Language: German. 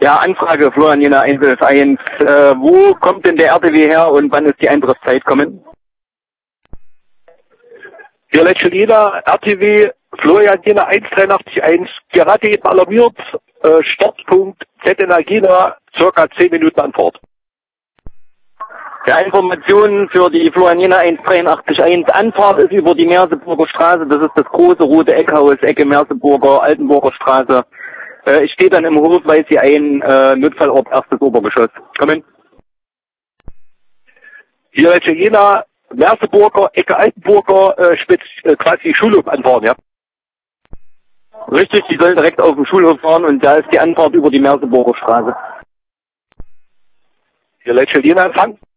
Ja, Anfrage, Florian Jena 111. Wo kommt denn der RTW her und wann ist die Eintrittszeit kommen? Hier Lätschel Jena, RTW, Florian Jena 183.1, gerade eben alarmiert, Startpunkt ZNA Jena, circa 10 Minuten Antwort. Ja, Informationen für die Florian Jena 183.1. Anfahrt ist über die Merseburger Straße, das ist das große rote Eckhaus, Ecke Merseburger, Altenburger Straße. Ich stehe dann im Hof, weil Sie ein Notfallort, erstes Obergeschoss. Kommen. Hier Lätschel Jena, Merseburger, Ecke Altenburger, quasi Schulhof anfahren, ja. Richtig, die sollen direkt auf den Schulhof fahren und da ist die Anfahrt über die Merseburger Straße. Hier Lätschel Jena Empfang.